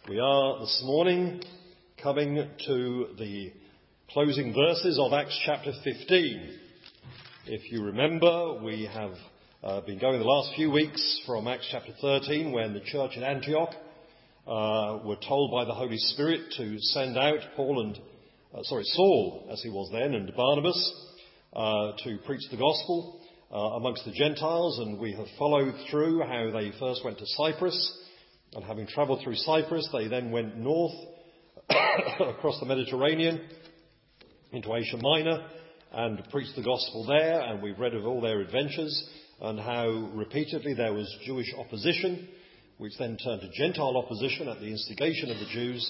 We are this morning coming to the closing verses of Acts chapter 15. If you remember, we have been going the last few weeks from Acts chapter 13, when the church at Antioch were told by the Holy Spirit to send out Saul, as he was then, and Barnabas to preach the gospel amongst the Gentiles. And we have followed through how they first went to Cyprus, and having travelled through Cyprus, they then went north across the Mediterranean into Asia Minor and preached the gospel there. And we've read of all their adventures and how repeatedly there was Jewish opposition, which then turned to Gentile opposition at the instigation of the Jews.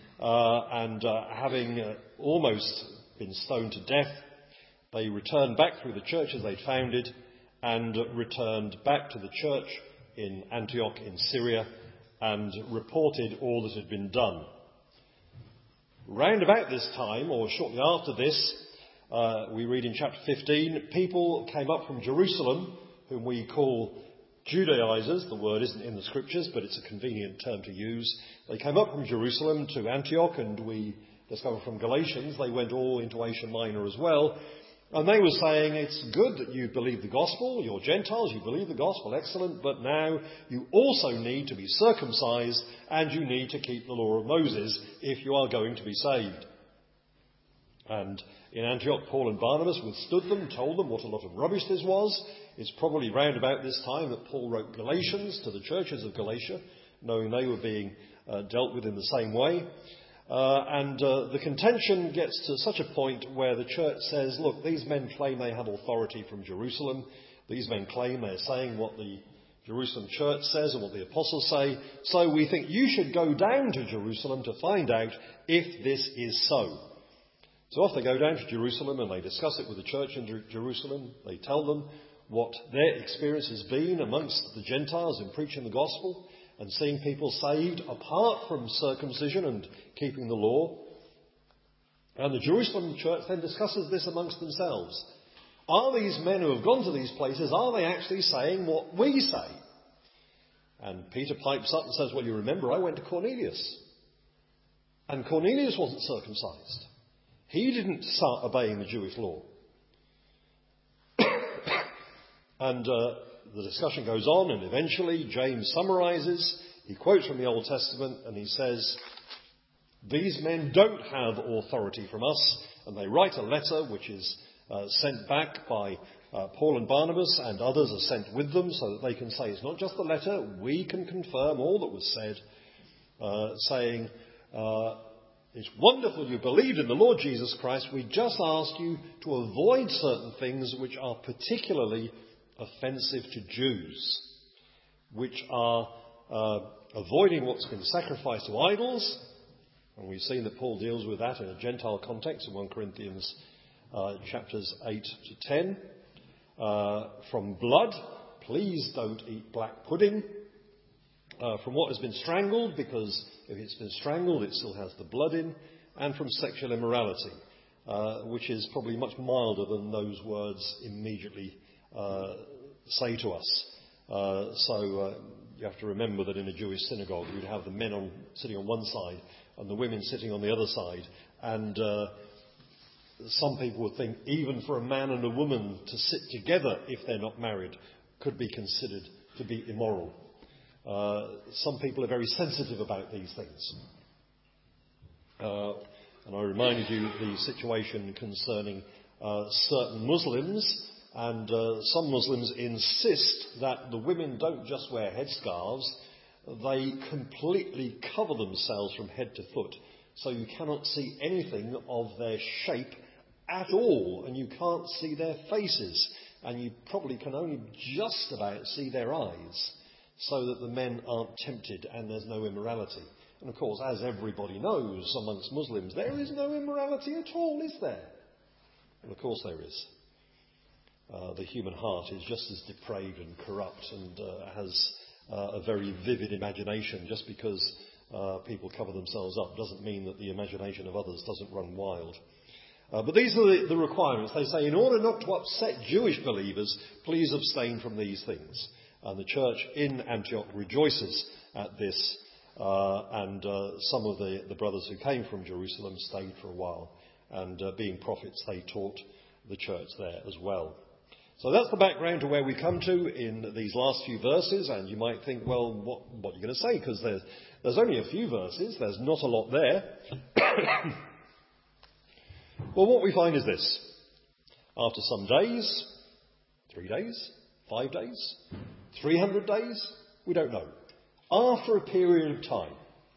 Having almost been stoned to death, they returned back through the churches they'd founded and returned back to the church in Antioch in Syria and reported all that had been done. Round about this time, or shortly after this, we read in chapter 15, people came up from Jerusalem, whom we call Judaizers. The word isn't in the scriptures, but it's a convenient term to use. They came up from Jerusalem to Antioch, and we discover from Galatians they went all into Asia Minor as well. And they were saying, it's good that you believe the gospel, you're Gentiles, you believe the gospel, excellent, but now you also need to be circumcised and you need to keep the law of Moses if you are going to be saved. And in Antioch, Paul and Barnabas withstood them, told them what a lot of rubbish this was. It's probably round about this time that Paul wrote Galatians to the churches of Galatia, knowing they were being dealt with in the same way. The contention gets to such a point where the church says, look, these men claim they have authority from Jerusalem. These men claim they're saying what the Jerusalem church says and what the apostles say. So we think you should go down to Jerusalem to find out if this is so. So off they go down to Jerusalem and they discuss it with the church in Jerusalem. They tell them what their experience has been amongst the Gentiles in preaching the gospel and seeing people saved apart from circumcision and keeping the law. And the Jerusalem church then discusses this amongst themselves. Are these men who have gone to these places, are they actually saying what we say? And Peter pipes up and says, well, you remember, I went to Cornelius. And Cornelius wasn't circumcised. He didn't start obeying the Jewish law. And the discussion goes on, and eventually James summarises. He quotes from the Old Testament and he says, these men don't have authority from us. And they write a letter which is sent back by Paul and Barnabas, and others are sent with them so that they can say it's not just the letter, we can confirm all that was said, saying, it's wonderful you believed in the Lord Jesus Christ. We just ask you to avoid certain things which are particularly offensive to Jews, which are avoiding what's been sacrificed to idols. And we've seen that Paul deals with that in a Gentile context in 1 Corinthians chapters 8 to 10. From blood, please don't eat black pudding. From what has been strangled, because if it's been strangled it still has the blood in. And from sexual immorality, which is probably much milder than those words immediately say to us. You have to remember that in a Jewish synagogue you'd have the men sitting on one side and the women sitting on the other side. And some people would think even for a man and a woman to sit together if they're not married could be considered to be immoral. Some people are very sensitive about these things. And I reminded you the situation concerning certain Muslims. And some Muslims insist that the women don't just wear headscarves, they completely cover themselves from head to foot. So you cannot see anything of their shape at all, and you can't see their faces. And you probably can only just about see their eyes, so that the men aren't tempted and there's no immorality. And of course, as everybody knows amongst Muslims, there is no immorality at all, is there? And of course there is. The human heart is just as depraved and corrupt and has a very vivid imagination. Just because people cover themselves up doesn't mean that the imagination of others doesn't run wild. But these are the requirements. They say, in order not to upset Jewish believers, please abstain from these things. And the church in Antioch rejoices at this and some of the brothers who came from Jerusalem stayed for a while, and being prophets, they taught the church there as well. So that's the background to where we come to in these last few verses, and you might think, well, what are you going to say? Because there's only a few verses, there's not a lot there. Well, what we find is this. After some days, 3 days, 5 days, 300 days, we don't know. After a period of time,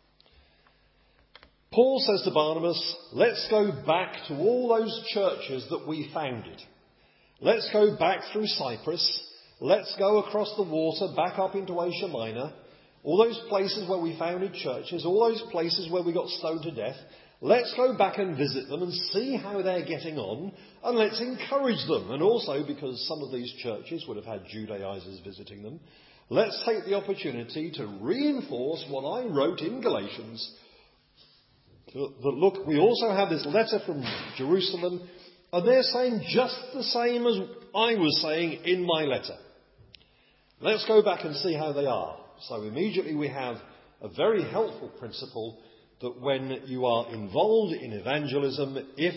Paul says to Barnabas, let's go back to all those churches that we founded. Let's go back through Cyprus. Let's go across the water back up into Asia Minor. All those places where we founded churches, all those places where we got stoned to death. Let's go back and visit them and see how they're getting on, and let's encourage them. And also, because some of these churches would have had Judaizers visiting them, let's take the opportunity to reinforce what I wrote in Galatians. That look, we also have this letter from Jerusalem, and they're saying just the same as I was saying in my letter. Let's go back and see how they are. So immediately we have a very helpful principle that when you are involved in evangelism, if,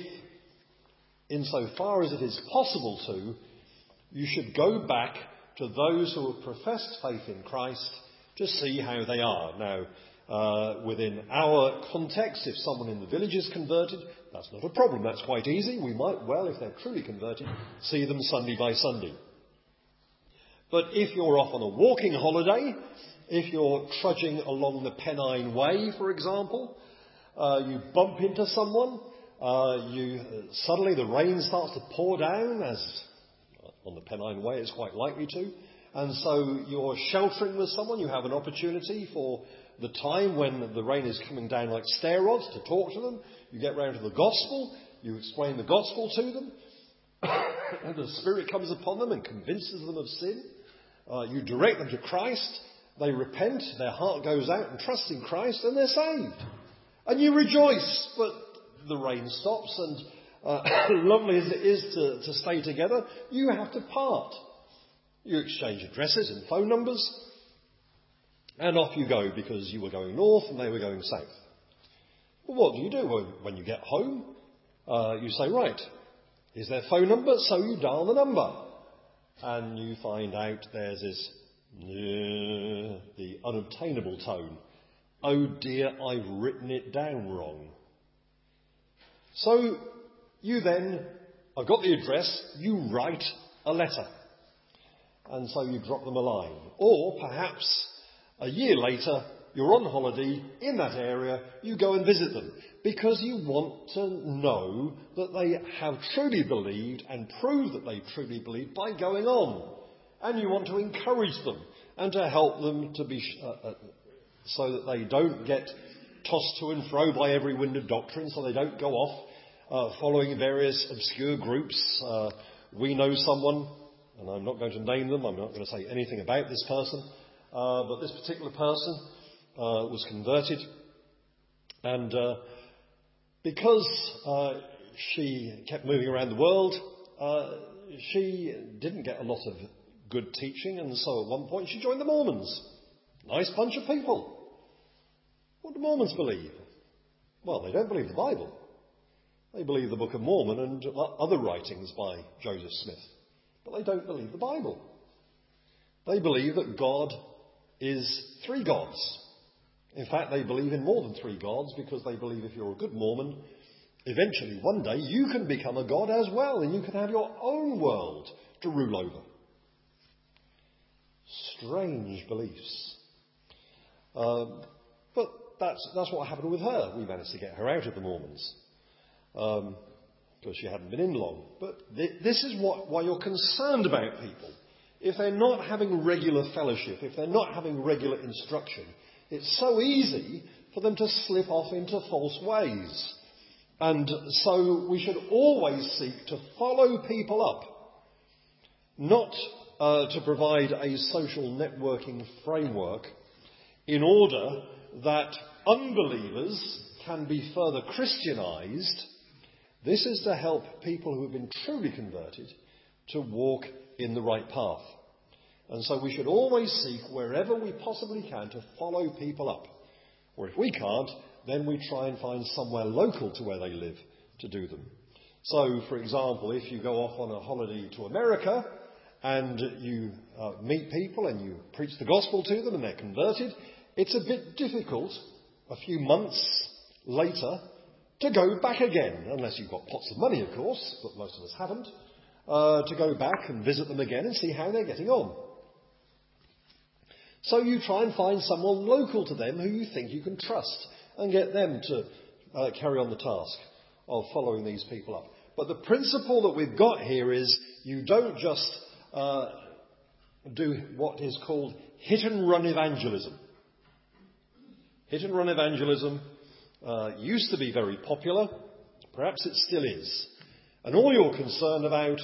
insofar as it is possible you should go back to those who have professed faith in Christ to see how they are. Now, within our context, if someone in the village is converted, that's not a problem. That's quite easy. We might well, if they're truly converted, see them Sunday by Sunday. But if you're off on a walking holiday, if you're trudging along the Pennine Way, for example, you bump into someone, suddenly the rain starts to pour down, as on the Pennine Way it's quite likely to, and so you're sheltering with someone, you have an opportunity for the time when the rain is coming down like stair rods to talk to them. You get round to the gospel, you explain the gospel to them, and the Spirit comes upon them and convinces them of sin. You direct them to Christ, they repent, their heart goes out and trusts in Christ, and they're saved. And you rejoice, but the rain stops, and lovely as it is to stay together, you have to part. You exchange addresses and phone numbers, and off you go, because you were going north and they were going south. But what do you do when you get home? You say, right, is their phone number? So you dial the number. And you find out there's this, the unobtainable tone. Oh dear, I've written it down wrong. So you then, I've got the address, you write a letter. And so you drop them a line. Or perhaps a year later, you're on holiday in that area, you go and visit them. Because you want to know that they have truly believed and prove that they truly believed by going on. And you want to encourage them and to help them to be so that they don't get tossed to and fro by every wind of doctrine, so they don't go off following various obscure groups. We know someone, and I'm not going to name them, I'm not going to say anything about this person, but this particular person was converted, and because she kept moving around the world, she didn't get a lot of good teaching, and so at one point she joined the Mormons. Nice bunch of people. What do Mormons believe? Well, they don't believe the Bible. They believe the Book of Mormon and other writings by Joseph Smith. But they don't believe the Bible. They believe that God is 3 gods. In fact, they believe in more than 3 gods, because they believe if you're a good Mormon, eventually one day you can become a god as well, and you can have your own world to rule over. Strange beliefs. But that's what happened with her. We managed to get her out of the Mormons, because she hadn't been in long. But this is why you're concerned about people. If they're not having regular fellowship, if they're not having regular instruction, it's so easy for them to slip off into false ways. And so we should always seek to follow people up, not to provide a social networking framework in order that unbelievers can be further Christianized. This is to help people who have been truly converted to walk in the right path. And so we should always seek, wherever we possibly can, to follow people up Or if we can't, then we try and find somewhere local to where they live to do them. So, for example, if you go off on a holiday to America and you meet people and you preach the gospel to them and they're converted, it's a bit difficult a few months later to go back again, unless you've got pots of money, of course, but most of us haven't, to go back and visit them again and see how they're getting on. So you try and find someone local to them who you think you can trust and get them to carry on the task of following these people up. But the principle that we've got here is you don't just do what is called hit-and-run evangelism. Hit-and-run evangelism used to be very popular. Perhaps it still is. And all you're concerned about,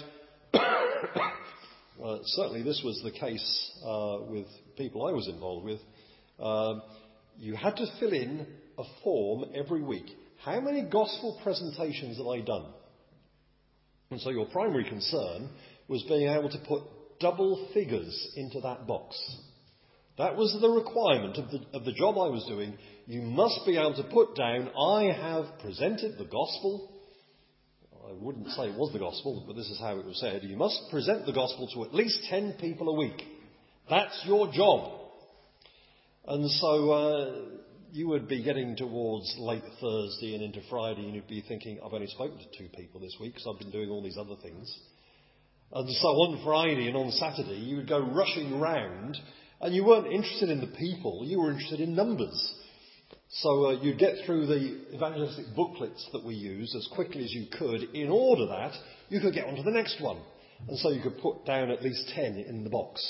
certainly this was the case with people I was involved with, you had to fill in a form every week. How many gospel presentations have I done? And so your primary concern was being able to put double figures into that box. That was the requirement of the job I was doing. You must be able to put down, I have presented the gospel. I wouldn't say it was the gospel, but this is how it was said. You must present the gospel to at least 10 people a week. That's your job. And so you would be getting towards late Thursday and into Friday, and you'd be thinking, I've only spoken to 2 people this week, because I've been doing all these other things. And so on Friday and on Saturday, you would go rushing round, and you weren't interested in the people, you were interested in numbers. So you'd get through the evangelistic booklets that we use as quickly as you could, in order that you could get on to the next one. And so you could put down at least 10 in the box.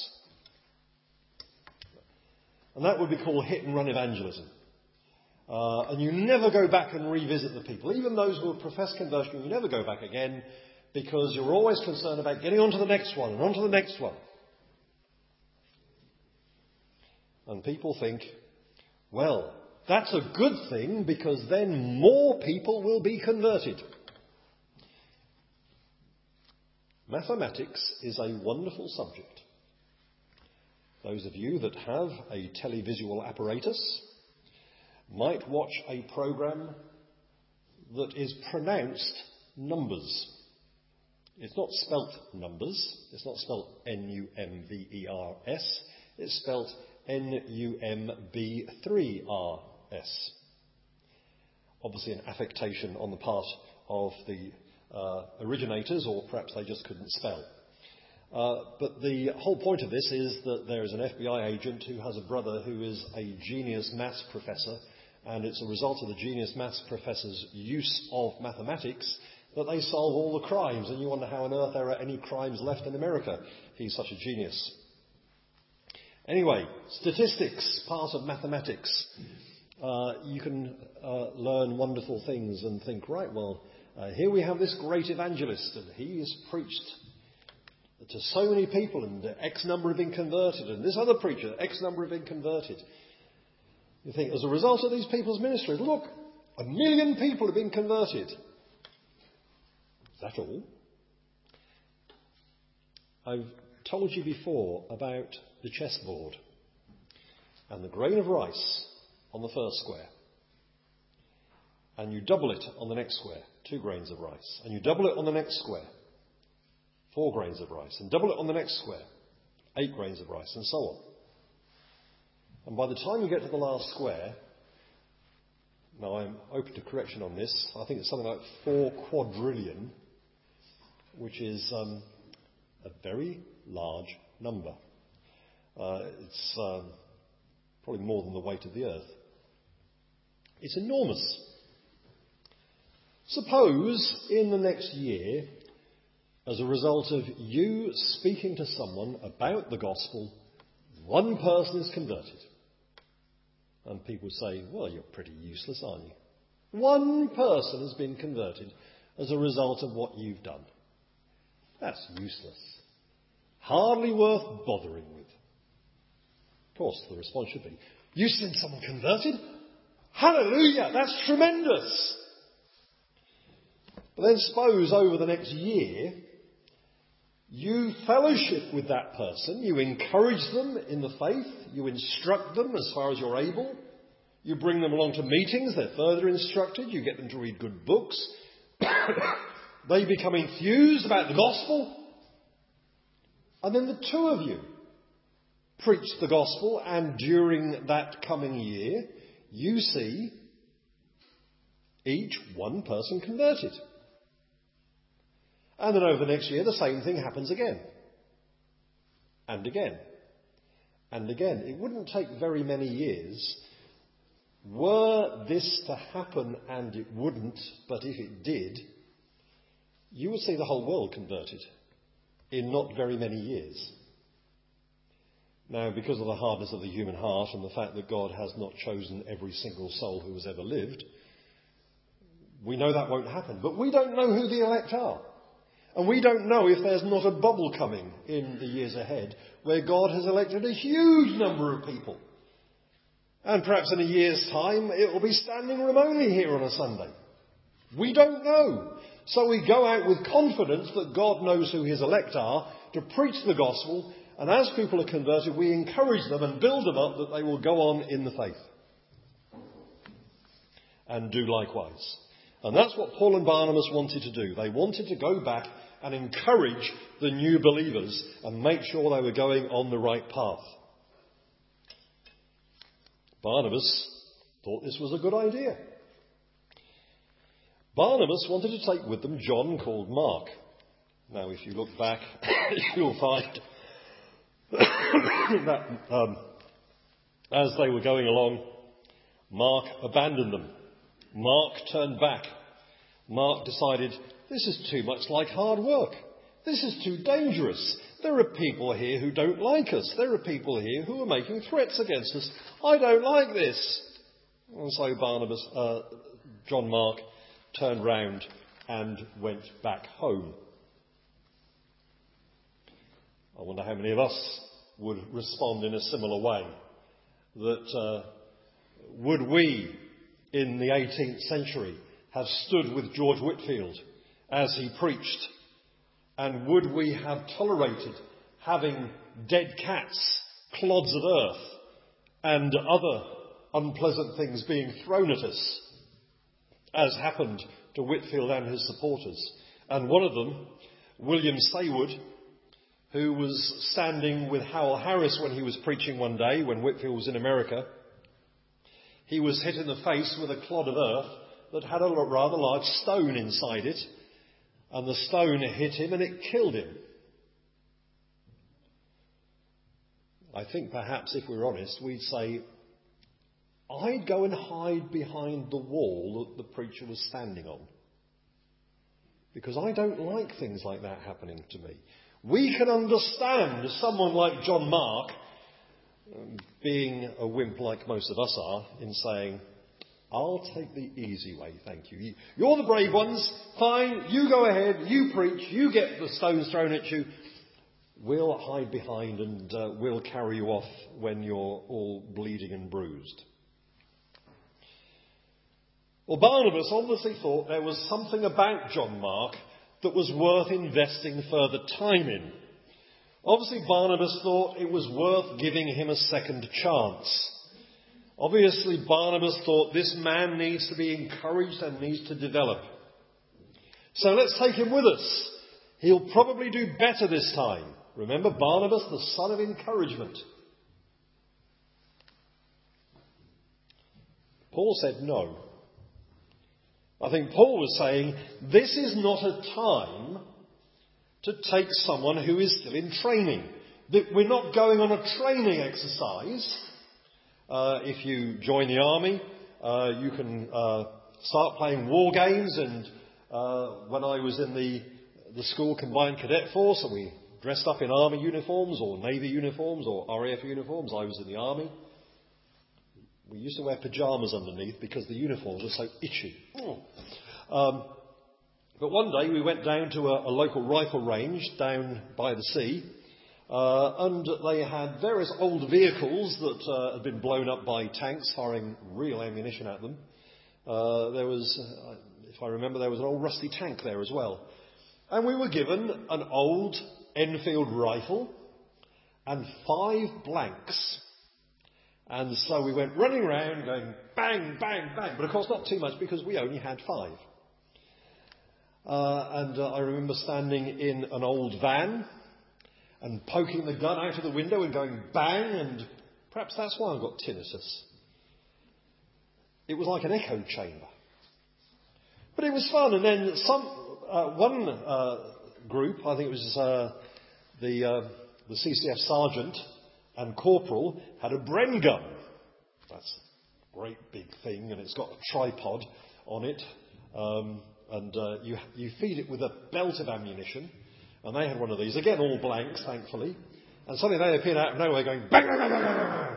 And that would be called hit-and-run evangelism. And you never go back and revisit the people. Even those who have professed conversion, you never go back again, because you're always concerned about getting on to the next one and on to the next one. And people think, well, that's a good thing, because then more people will be converted. Mathematics is a wonderful subject. Those of you that have a televisual apparatus might watch a program that is pronounced numbers. It's not spelt numbers. It's not spelt N-U-M-B-E-R-S. It's spelt N-U-M-B-3-R-S. Obviously an affectation on the part of the originators, or perhaps they just couldn't spell. But the whole point of this is that there is an FBI agent who has a brother who is a genius maths professor, and it's a result of the genius maths professor's use of mathematics that they solve all the crimes. And you wonder how on earth there are any crimes left in America. He's such a genius. Anyway, statistics, part of mathematics. You can learn wonderful things and think, right, well, here we have this great evangelist, and he has preached to so many people, and X number have been converted, and this other preacher, X number have been converted. You think, as a result of these people's ministry, look, 1 million people have been converted. Is that all? I've told you before about the chessboard and the grain of rice on the first square. And you double it on the next square, 2 grains of rice. And you double it on the next square, 4 grains of rice. And double it on the next square, 8 grains of rice, and so on. And by the time you get to the last square, now I'm open to correction on this, I think it's something like 4 quadrillion, which is a very large number. It's probably more than the weight of the earth. It's enormous. Suppose in the next year, as a result of you speaking to someone about the gospel, 1 person is converted. And people say, well, you're pretty useless, aren't you? 1 person has been converted as a result of what you've done. That's useless. Hardly worth bothering with. Of course, the response should be, you've seen someone converted? Hallelujah, that's tremendous. But then suppose over the next year, you fellowship with that person, you encourage them in the faith, you instruct them as far as you're able, You bring them along to meetings, they're further instructed, you get them to read good books. They become enthused about the gospel. And then the two of you preach the gospel, and during that coming year, you see each one person converted. And then over the next year, the same thing happens again. And again. And again. It wouldn't take very many years. Were this to happen, and it wouldn't, but if it did, you would see the whole world converted in not very many years. Now, because of the hardness of the human heart and the fact that God has not chosen every single soul who has ever lived, we know that won't happen. But we don't know who the elect are. And we don't know if there's not a bubble coming in the years ahead where God has elected a huge number of people. And perhaps in a year's time, it will be standing room only here on a Sunday. We don't know. So we go out with confidence that God knows who his elect are to preach the gospel. And as people are converted, we encourage them and build them up that they will go on in the faith. And do likewise. And that's what Paul and Barnabas wanted to do. They wanted to go back and encourage the new believers and make sure they were going on the right path. Barnabas thought this was a good idea. Barnabas wanted to take with them John called Mark. Now, if you look back, you'll find that as they were going along, Mark abandoned them. Mark turned back. Mark decided, this is too much like hard work. This is too dangerous. There are people here who don't like us. There are people here who are making threats against us. I don't like this. And so John Mark turned round and went back home. I wonder how many of us would respond in a similar way. That would we, in the 18th century, have stood with George Whitefield as he preached? And would we have tolerated having dead cats, clods of earth, and other unpleasant things being thrown at us, as happened to Whitefield and his supporters? And one of them, William Saywood, who was standing with Howell Harris when he was preaching one day when Whitefield was in America, he was hit in the face with a clod of earth that had a rather large stone inside it, and the stone hit him and it killed him. I think perhaps if we're honest, we'd say, I'd go and hide behind the wall that the preacher was standing on, because I don't like things like that happening to me. We can understand someone like John Mark being a wimp like most of us are in saying, I'll take the easy way, thank you. You're the brave ones, fine, you go ahead, you preach, you get the stones thrown at you. We'll hide behind and we'll carry you off when you're all bleeding and bruised. Well, Barnabas obviously thought there was something about John Mark that was worth investing further time in. Obviously, Barnabas thought it was worth giving him a second chance. Obviously, Barnabas thought this man needs to be encouraged and needs to develop. So let's take him with us. He'll probably do better this time. Remember, Barnabas, the son of encouragement. Paul said no. I think Paul was saying, this is not a time to take someone who is still in training. That we're not going on a training exercise. If you join the army, you can start playing war games. And when I was in the school combined cadet force, and we dressed up in army uniforms or navy uniforms or RAF uniforms, I was in the army. We used to wear pyjamas underneath because the uniforms were so itchy. But one day we went down to a local rifle range down by the sea, and they had various old vehicles that had been blown up by tanks firing real ammunition at them. There was, if I remember, there was an old rusty tank there as well. And we were given an old Enfield rifle and 5 blanks. And so we went running around going bang, bang, bang. But of course not too much because we only had 5. I remember standing in an old van and poking the gun out of the window and going bang, and perhaps that's why I got tinnitus. It was like an echo chamber. But it was fun. And then one group, I think it was the CCF sergeant and corporal, had a Bren gun. That's a great big thing, and it's got a tripod on it. You feed it with a belt of ammunition. And they had one of these, again all blanks, thankfully. And suddenly they appeared out of nowhere going bang, bang, bang, bang, bang, bang.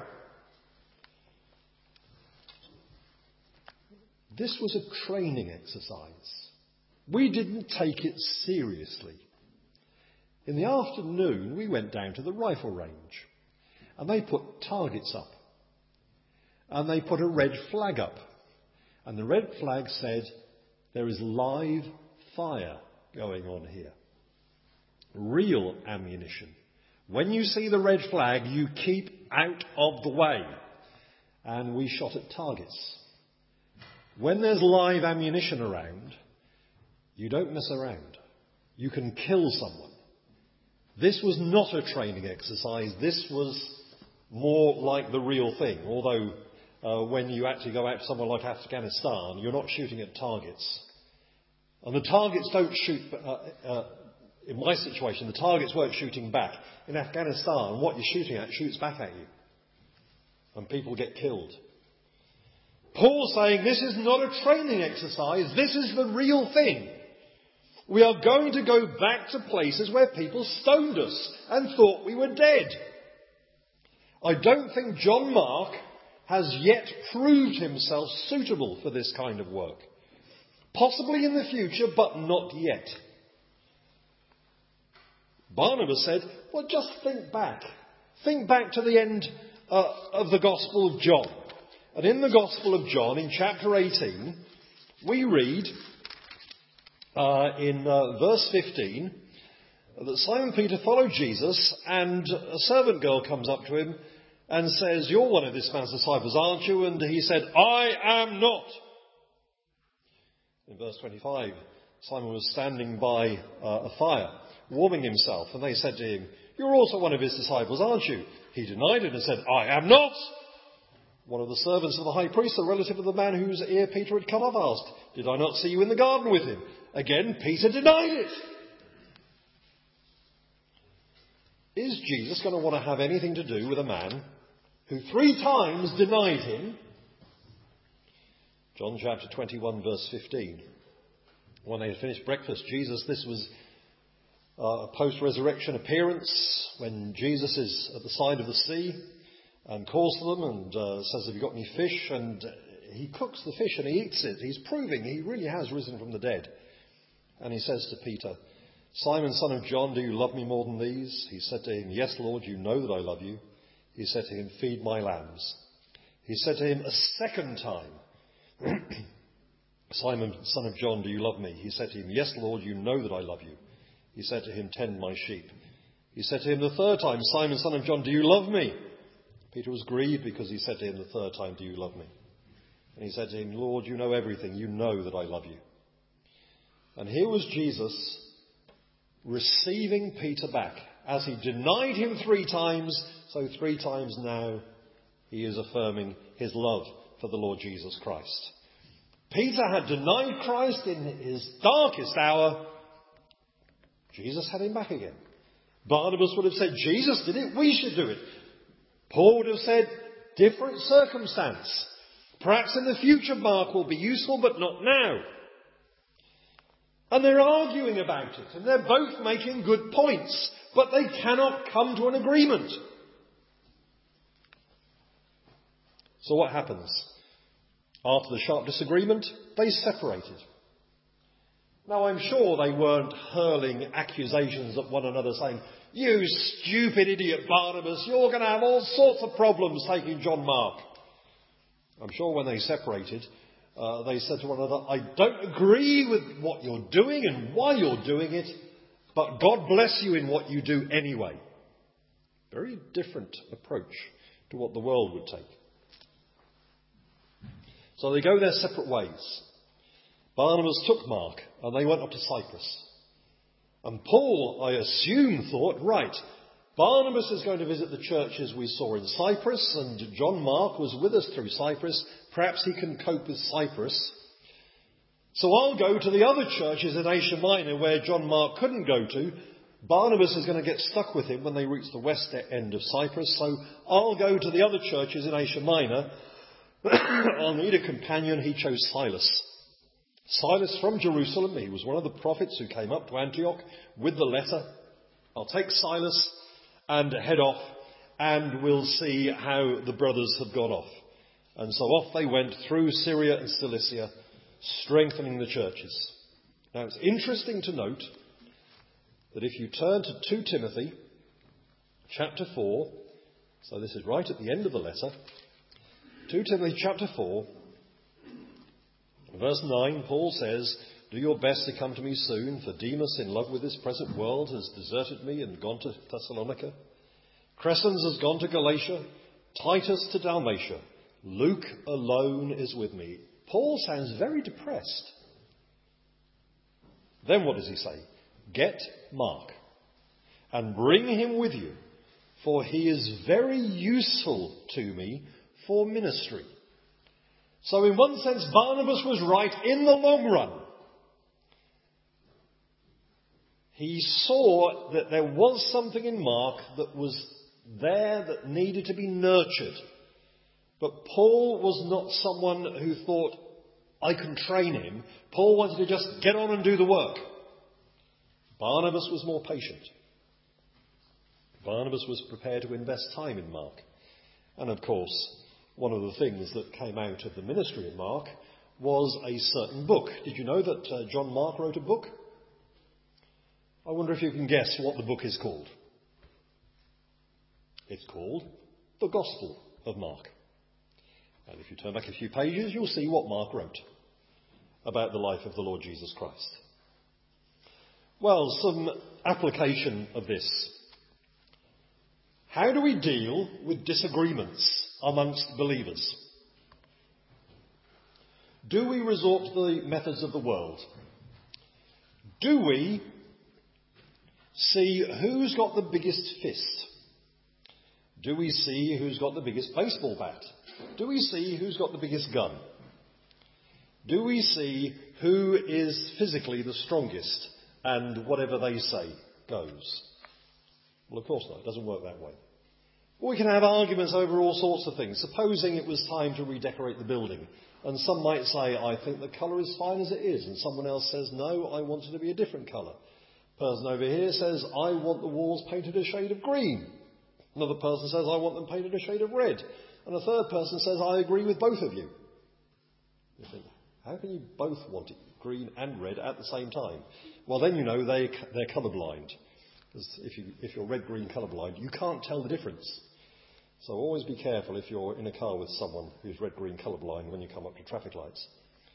This was a training exercise. We didn't take it seriously. In the afternoon, we went down to the rifle range. And they put targets up. And they put a red flag up. And the red flag said, there is live fire going on here. Real ammunition. When you see the red flag, you keep out of the way. And we shot at targets. When there's live ammunition around, you don't mess around. You can kill someone. This was not a training exercise. This was more like the real thing. Although when you actually go out to somewhere like Afghanistan, you're not shooting at targets. And the targets don't shoot... in my situation, the targets weren't shooting back. In Afghanistan, what you're shooting at shoots back at you. And people get killed. Paul's saying this is not a training exercise. This is the real thing. We are going to go back to places where people stoned us and thought we were dead. I don't think John Mark has yet proved himself suitable for this kind of work. Possibly in the future, but not yet. Barnabas said, well, just think back. Think back to the end of the Gospel of John. And in the Gospel of John, in chapter 18, we read in verse 15 that Simon Peter followed Jesus, and a servant girl comes up to him and says, you're one of this man's disciples, aren't you? And he said, I am not. In verse 25, Simon was standing by a fire, warming himself, and they said to him, you're also one of his disciples, aren't you? He denied it and said, I am not. One of the servants of the high priest, a relative of the man whose ear Peter had cut off, asked, did I not see you in the garden with him? Again, Peter denied it. Is Jesus going to want to have anything to do with a man who 3 times denied him? John chapter 21 verse 15. When they had finished breakfast, this was a post-resurrection appearance when Jesus is at the side of the sea and calls to them and says, have you got any fish? And he cooks the fish and he eats it. He's proving he really has risen from the dead. And he says to Peter, Simon, son of John, do you love me more than these? He said to him, yes, Lord, you know that I love you. He said to him, feed my lambs. He said to him a second time, Simon, son of John, do you love me? He said to him, yes, Lord, you know that I love you. He said to him, tend my sheep. He said to him the third time, Simon, son of John, do you love me? Peter was grieved because he said to him the third time, do you love me? And he said to him, Lord, you know everything. You know that I love you. And here was Jesus receiving Peter back. As he denied him 3 times, so 3 times now he is affirming his love for the Lord Jesus Christ. Peter had denied Christ in his darkest hour. Jesus had him back again. Barnabas would have said, Jesus did it, we should do it. Paul would have said, different circumstance. Perhaps in the future Mark will be useful, but not now. And they're arguing about it, and they're both making good points, but they cannot come to an agreement. So what happens? After the sharp disagreement, they separated. Now I'm sure they weren't hurling accusations at one another saying, you stupid idiot Barnabas, you're going to have all sorts of problems taking John Mark. I'm sure when they separated, they said to one another, I don't agree with what you're doing and why you're doing it, but God bless you in what you do anyway. Very different approach to what the world would take. So they go their separate ways. Barnabas took Mark and they went up to Cyprus. And Paul, I assume, thought, right, Barnabas is going to visit the churches we saw in Cyprus, and John Mark was with us through Cyprus. Perhaps he can cope with Cyprus. So I'll go to the other churches in Asia Minor where John Mark couldn't go to. Barnabas is going to get stuck with him when they reach the west end of Cyprus. So I'll go to the other churches in Asia Minor. I'll need a companion. He chose Silas. Silas from Jerusalem. He was one of the prophets who came up to Antioch with the letter. I'll take Silas and head off, and we'll see how the brothers have got off. And so off they went through Syria and Cilicia, strengthening the churches. Now it's interesting to note that if you turn to 2 Timothy chapter 4, so this is right at the end of the letter, 2 Timothy chapter 4, verse 9, Paul says, "Do your best to come to me soon, for Demas, in love with this present world, has deserted me and gone to Thessalonica. Crescens has gone to Galatia, Titus to Dalmatia. Luke alone is with me." Paul sounds very depressed. Then what does he say? "Get Mark and bring him with you, for he is very useful to me for ministry." So in one sense, Barnabas was right in the long run. He saw that there was something in Mark that was there that needed to be nurtured. But Paul was not someone who thought, I can train him. Paul wanted to just get on and do the work. Barnabas was more patient. Barnabas was prepared to invest time in Mark. And of course, one of the things that came out of the ministry of Mark was a certain book. Did you know that John Mark wrote a book? I wonder if you can guess what the book is called. It's called The Gospel of Mark. And if you turn back a few pages, you'll see what Mark wrote about the life of the Lord Jesus Christ. Well, some application of this. How do we deal with disagreements amongst believers? Do we resort to the methods of the world? Do we see who's got the biggest fist? Do we see who's got the biggest baseball bat? Do we see who's got the biggest gun? Do we see who is physically the strongest and whatever they say goes? Well, of course not. It doesn't work that way. We can have arguments over all sorts of things. Supposing it was time to redecorate the building, and some might say, I think the colour is fine as it is, and someone else says, no, I want it to be a different colour. Person over here says, I want the walls painted a shade of green. Another person says, I want them painted a shade of red. And a third person says, I agree with both of you. You think, how can you both want it green and red at the same time? Well, then you know they're colourblind. Because if you're red-green colourblind, you can't tell the difference. So always be careful if you're in a car with someone who's red-green colourblind when you come up to traffic lights.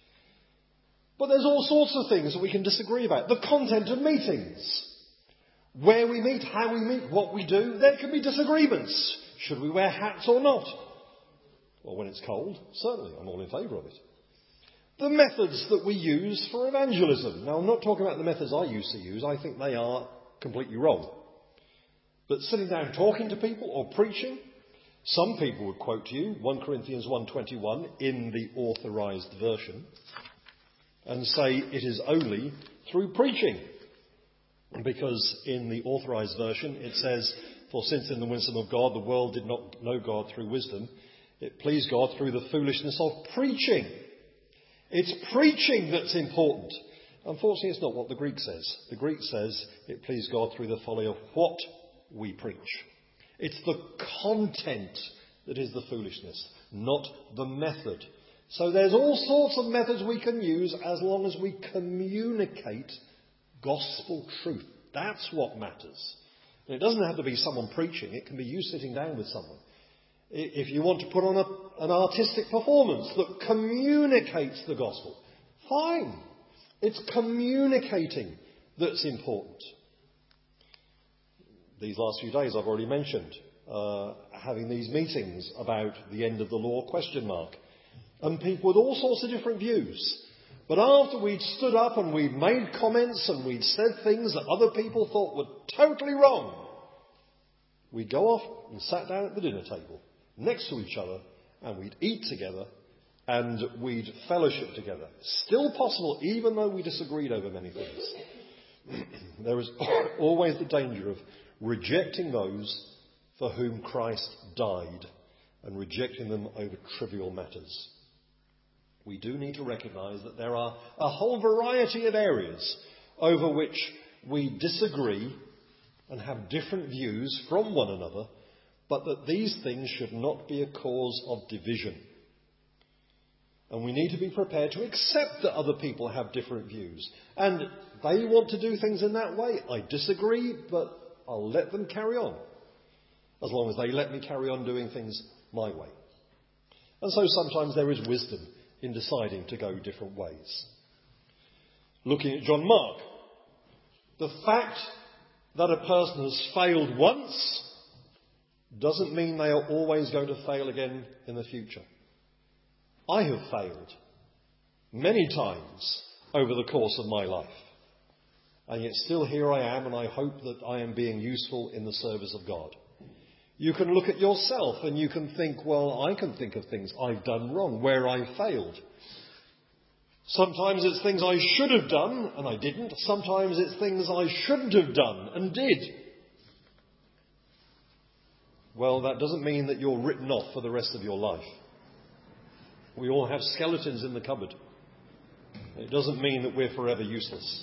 But there's all sorts of things that we can disagree about. The content of meetings. Where we meet, how we meet, what we do. There can be disagreements. Should we wear hats or not? Well, when it's cold, certainly. I'm all in favour of it. The methods that we use for evangelism. Now, I'm not talking about the methods I used to use. I think they are completely wrong. But sitting down talking to people or preaching, some people would quote to you 1 Corinthians 1:21 in the authorised version and say it is only through preaching. Because in the authorised version it says, for since in the wisdom of God the world did not know God through wisdom, it pleased God through the foolishness of preaching. It's preaching that's important. Unfortunately, it's not what the Greek says. The Greek says it pleased God through the folly of what we preach. It's the content that is the foolishness, not the method. So there's all sorts of methods we can use as long as we communicate gospel truth. That's what matters. And it doesn't have to be someone preaching. It can be you sitting down with someone. If you want to put on an artistic performance that communicates the gospel, fine. It's communicating that's important. These last few days I've already mentioned having these meetings about the end of the law ? and people with all sorts of different views. But after we'd stood up and we'd made comments and we'd said things that other people thought were totally wrong, we'd go off and sat down at the dinner table next to each other and we'd eat together and we'd fellowship together. Still possible, even though we disagreed over many things. There is always the danger of rejecting those for whom Christ died and rejecting them over trivial matters. We do need to recognise that there are a whole variety of areas over which we disagree and have different views from one another, but that these things should not be a cause of division. And we need to be prepared to accept that other people have different views. And they want to do things in that way. I disagree, but I'll let them carry on, as long as they let me carry on doing things my way. And so sometimes there is wisdom in deciding to go different ways. Looking at John Mark, the fact that a person has failed once doesn't mean they are always going to fail again in the future. I have failed many times over the course of my life. And yet still here I am, and I hope that I am being useful in the service of God. You can look at yourself and you can think, well, I can think of things I've done wrong, where I failed. Sometimes it's things I should have done and I didn't. Sometimes it's things I shouldn't have done and did. Well, that doesn't mean that you're written off for the rest of your life. We all have skeletons in the cupboard. It doesn't mean that we're forever useless.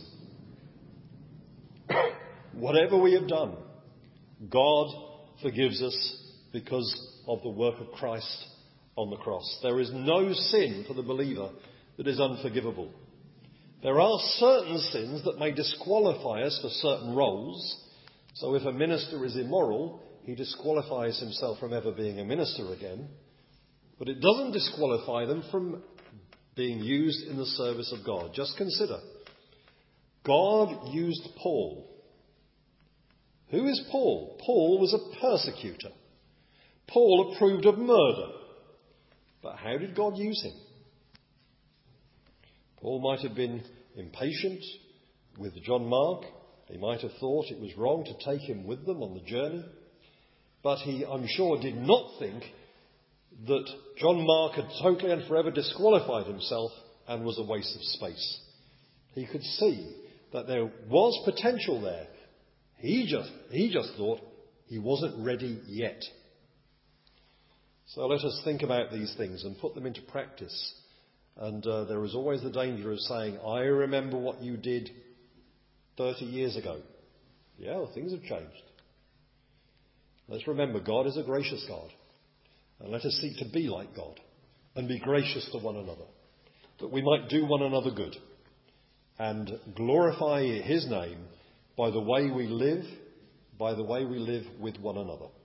Whatever we have done, God forgives us because of the work of Christ on the cross. There is no sin for the believer that is unforgivable. There are certain sins that may disqualify us for certain roles. So if a minister is immoral, he disqualifies himself from ever being a minister again. But it doesn't disqualify them from being used in the service of God. Just consider. God used Paul. Who is Paul? Paul was a persecutor. Paul approved of murder. But how did God use him? Paul might have been impatient with John Mark. He might have thought it was wrong to take him with them on the journey. But he, I'm sure, did not think that John Mark had totally and forever disqualified himself and was a waste of space. He could see that there was potential there. He just thought he wasn't ready yet. So let us think about these things and put them into practice. And there is always the danger of saying, I remember what you did 30 years ago. Yeah, well, things have changed. Let's remember, God is a gracious God. And let us seek to be like God and be gracious to one another, that we might do one another good and glorify his name by the way we live with one another.